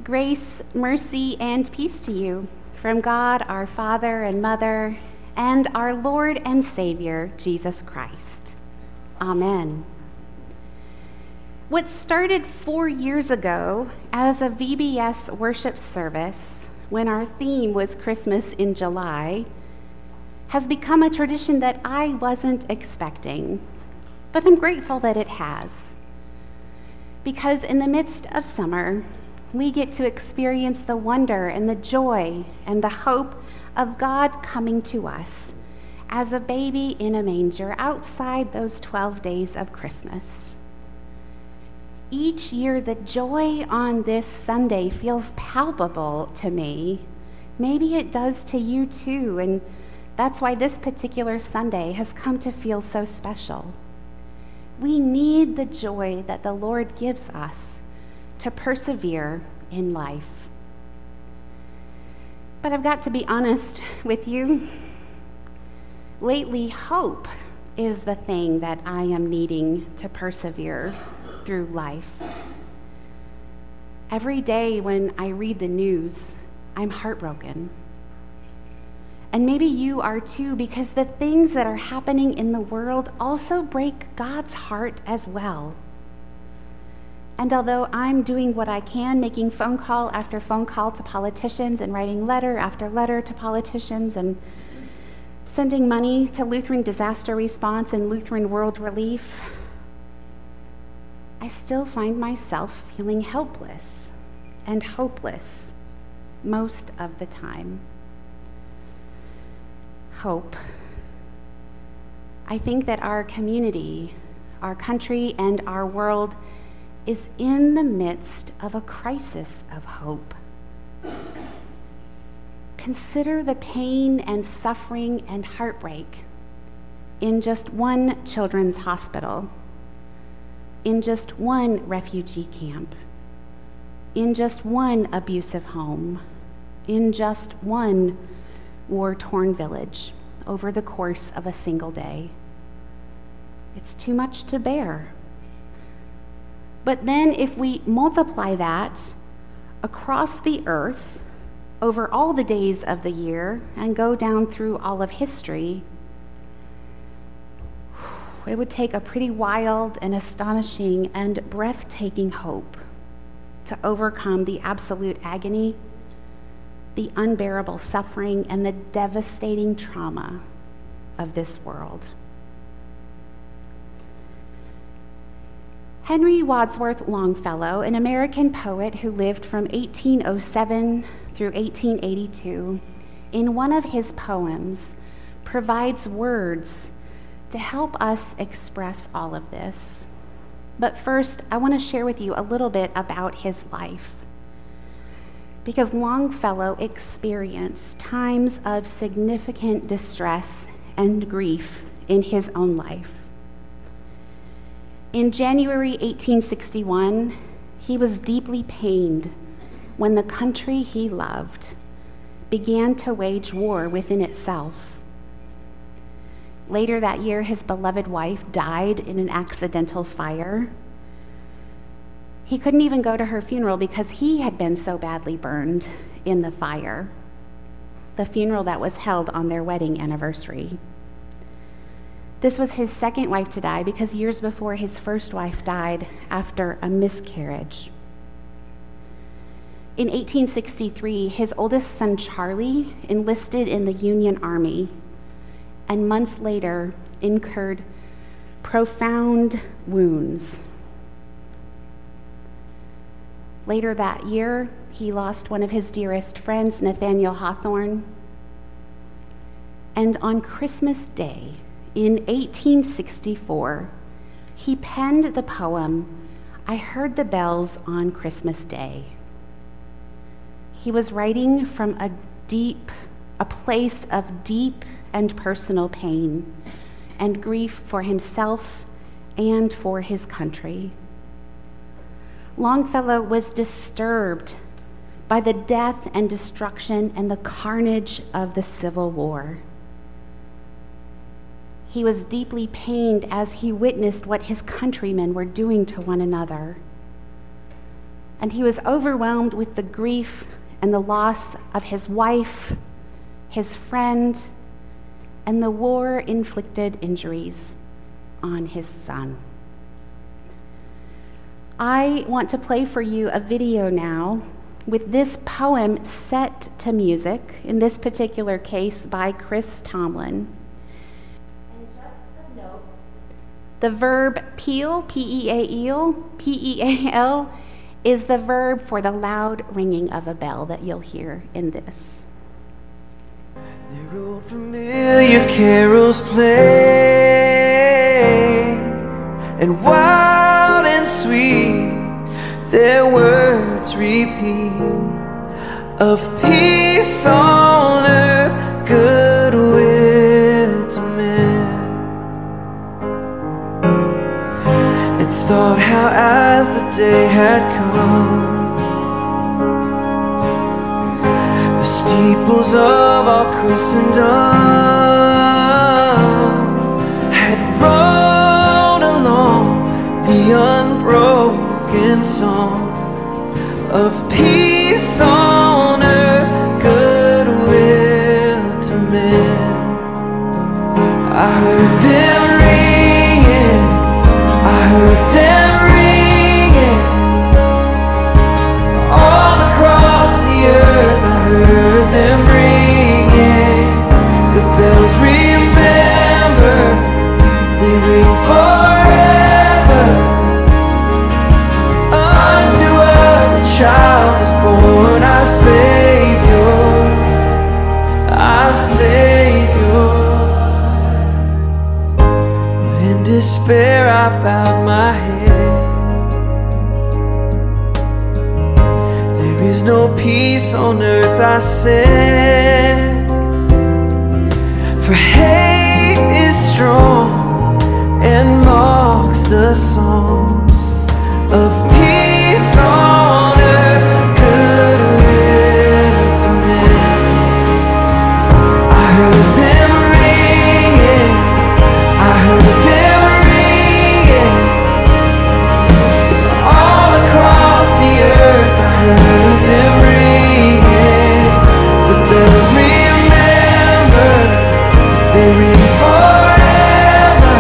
Grace, mercy, and peace to you from God, our Father and Mother, and our Lord and Savior, Jesus Christ. Amen. What started 4 years ago as a VBS worship service, when our theme was Christmas in July, has become a tradition that I wasn't expecting, but I'm grateful that it has. Because in the midst of summer, we get to experience the wonder and the joy and the hope of God coming to us as a baby in a manger outside those 12 days of Christmas. Each year, the joy on this Sunday feels palpable to me. Maybe it does to you too, and that's why this particular Sunday has come to feel so special. We need the joy that the Lord gives us to persevere in life. But I've got to be honest with you. Lately, hope is the thing that I am needing to persevere through life. Every day when I read the news, I'm heartbroken. And maybe you are too, because the things that are happening in the world also break God's heart as well. And although I'm doing what I can, making phone call after phone call to politicians and writing letter after letter to politicians and sending money to Lutheran Disaster Response and Lutheran World Relief, I still find myself feeling helpless and hopeless most of the time. Hope. I think that our community, our country, and our world is in the midst of a crisis of hope. Consider the pain and suffering and heartbreak in just one children's hospital, in just one refugee camp, in just one abusive home, in just one war-torn village over the course of a single day. It's too much to bear. But then if we multiply that across the earth over all the days of the year and go down through all of history, it would take a pretty wild and astonishing and breathtaking hope to overcome the absolute agony, the unbearable suffering, and the devastating trauma of this world. Henry Wadsworth Longfellow, an American poet who lived from 1807 through 1882, in one of his poems, provides words to help us express all of this. But first, I want to share with you a little bit about his life, because Longfellow experienced times of significant distress and grief in his own life. In January 1861, he was deeply pained when the country he loved began to wage war within itself. Later that year, his beloved wife died in an accidental fire. He couldn't even go to her funeral because he had been so badly burned in the fire, the funeral that was held on their wedding anniversary. This was his second wife to die because years before, his first wife died after a miscarriage. In 1863, his oldest son, Charlie, enlisted in the Union Army, and months later incurred profound wounds. Later that year, he lost one of his dearest friends, Nathaniel Hawthorne. And on Christmas Day, in 1864, he penned the poem, "I Heard the Bells on Christmas Day." He was writing from a place of deep and personal pain and grief for himself and for his country. Longfellow was disturbed by the death and destruction and the carnage of the Civil War. He was deeply pained as he witnessed what his countrymen were doing to one another. and he was overwhelmed with the grief and the loss of his wife, his friend, and the war-inflicted injuries on his son. I want to play for you a video now with this poem set to music, in this particular case by Chris Tomlin. And just a note, the verb peal, P-E-A-L, is the verb for the loud ringing of a bell that you'll hear in this. Their old familiar carols play, and wild and sweet their words repeat, of peace on earth, goodwill to men. And thought how as the day had come, steeples of our Christendom had rolled along the unbroken song of peace on earth, goodwill to men. I heard them ringing, I heard them ringing all across the earth. I heard them ringing, the bells remember, they ring forever. Unto us a child is born, our Savior, our Savior. But in despair I bowed my head. There is no peace on earth, I said, for hate is strong and mocks the song of peace on earth, goodwill to men. I heard them ringing, I heard them ringing all across the earth. I heard them ringing, the bells remember, they ring forever.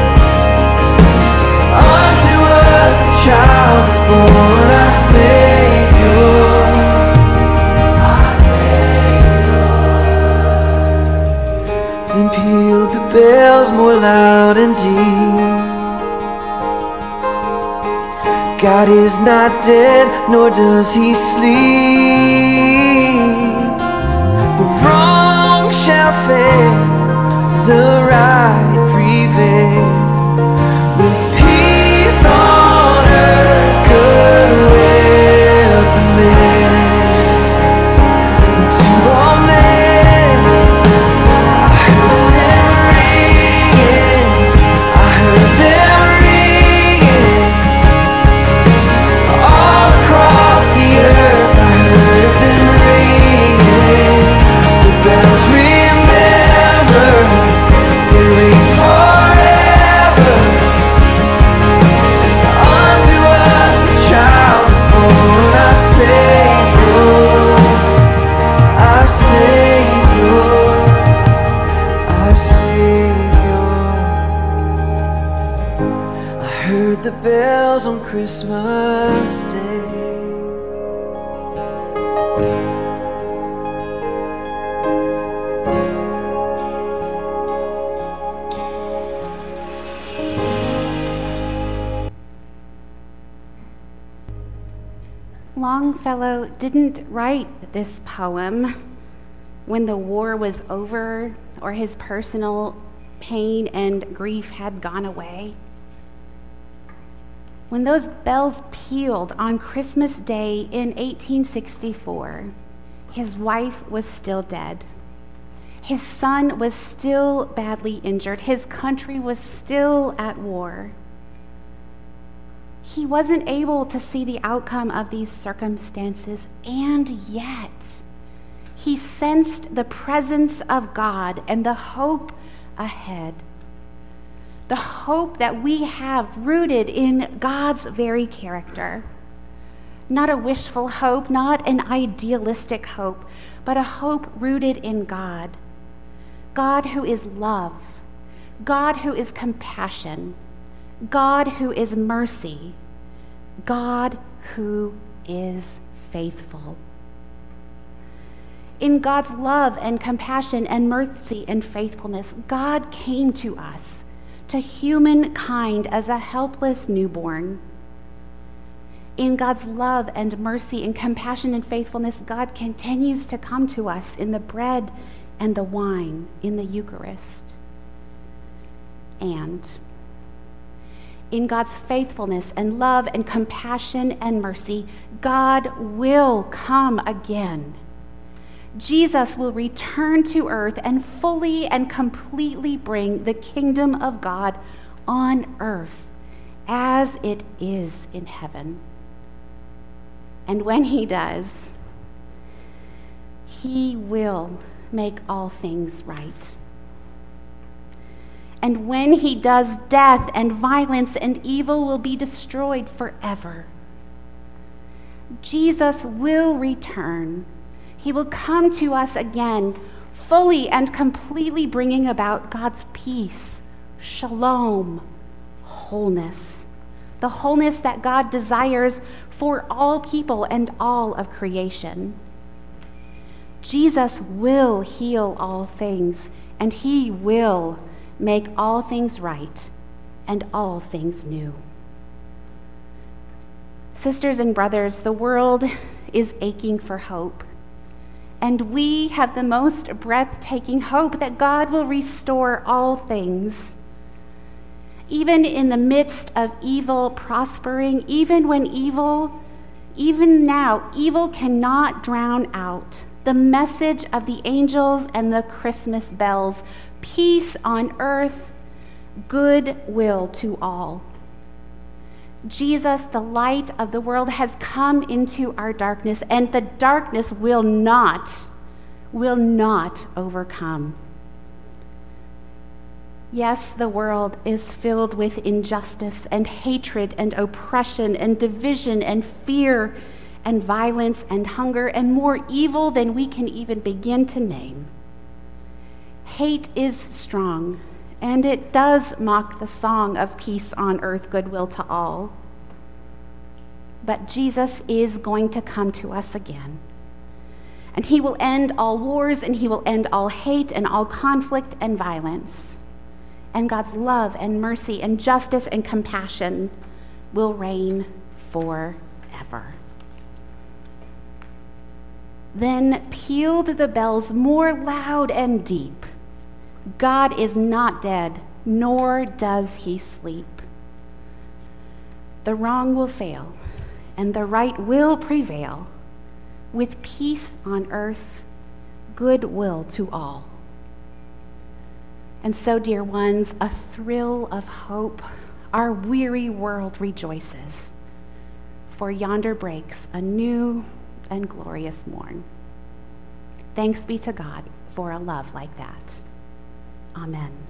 Unto us a child is born, our Savior, our Savior. Then pealed the bells more loud and deep. God is not dead, nor does he sleep. The wrong shall fail, the right prevail, with peace on earth, goodwill to men. And to all men, I heard them ringing, I heard them ringing all across the earth. I heard them ringing, the bells remember, they ring forever. Unto us a child is born, our Savior, our Savior, our Savior. I heard the bells on Christmas Day. Longfellow didn't write this poem when the war was over or his personal pain and grief had gone away. When those bells pealed on Christmas Day in 1864, his wife was still dead. His son was still badly injured. His country was still at war. He wasn't able to see the outcome of these circumstances, and yet he sensed the presence of God and the hope ahead. The hope that we have rooted in God's very character. not a wishful hope, not an idealistic hope, but a hope rooted in God. God who is love, God who is compassion, God who is mercy, God who is faithful. In God's love and compassion and mercy and faithfulness, God came to us, to humankind as a helpless newborn. In God's love and mercy and compassion and faithfulness, God continues to come to us in the bread and the wine in the Eucharist. And in God's faithfulness and love and compassion and mercy, God will come again. Jesus will return to earth and fully and completely bring the kingdom of God on earth as it is in heaven. And when he does, he will make all things right. And when he does, death and violence and evil will be destroyed forever. Jesus will return. He will come to us again, fully and completely bringing about God's peace, shalom, wholeness, the wholeness that God desires for all people and all of creation. Jesus will heal all things, and he will make all things right and all things new. Sisters and brothers, the world is aching for hope, and we have the most breathtaking hope that God will restore all things. Even in the midst of evil prospering, even now, evil cannot drown out the message of the angels and the Christmas bells: peace on earth, goodwill to all. Jesus, the light of the world, has come into our darkness, and the darkness will not overcome. Yes, the world is filled with injustice and hatred and oppression and division and fear and violence and hunger and more evil than we can even begin to name. Hate is strong, and it does mock the song of peace on earth, goodwill to all. But Jesus is going to come to us again, and he will end all wars, and he will end all hate and all conflict and violence. And God's love and mercy and justice and compassion will reign forever. Then pealed the bells more loud and deep. God is not dead, nor does he sleep. The wrong will fail, and the right will prevail, with peace on earth, goodwill to all. And so, dear ones, a thrill of hope, our weary world rejoices, for yonder breaks a new and glorious morn. Thanks be to God for a love like that. Amen.